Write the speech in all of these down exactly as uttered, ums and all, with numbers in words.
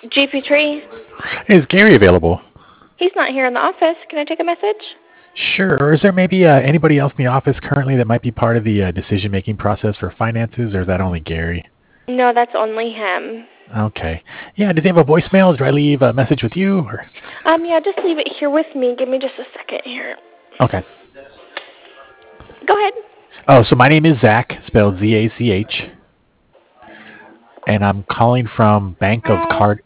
G P Tree. Is Gary available? He's not here in the office. Can I take a message? Sure. Or is there maybe uh, anybody else in the office currently that might be part of the uh, decision-making process for finances, or is that only Gary? No, that's only him. Okay. Yeah, does he have a voicemail? Do I leave a message with you? Or... Um, yeah, just leave it here with me. Give me just a second here. Okay. Go ahead. Oh, so my name is Zach, spelled Z A C H, and I'm calling from Bank of Card.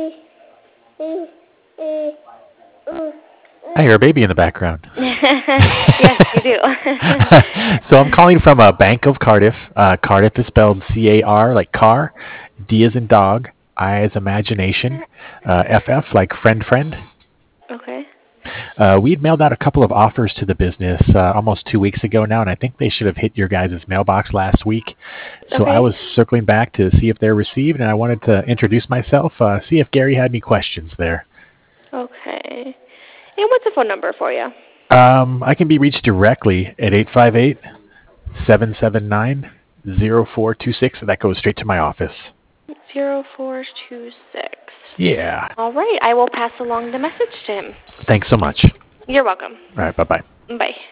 I hear a baby in the background. Yes, you do. So I'm calling from a Bank of Cardiff. Uh, Cardiff is spelled C A R like car, D as in dog, I as imagination, uh, F F like friend friend. Okay. Uh, we'd mailed out a couple of offers to the business uh, almost two weeks ago now, and I think they should have hit your guys' mailbox last week. So I Okay. was circling back to see if they're received, and I wanted to introduce myself, uh, see if Gary had any questions there. Okay. And what's the phone number for you? Um, I can be reached directly at eight five eight, seven seven nine, zero four two six, and that goes straight to my office. Zero four two six. Yeah. All right. I will pass along the message to him. Thanks so much. You're welcome. All right, bye-bye. Bye.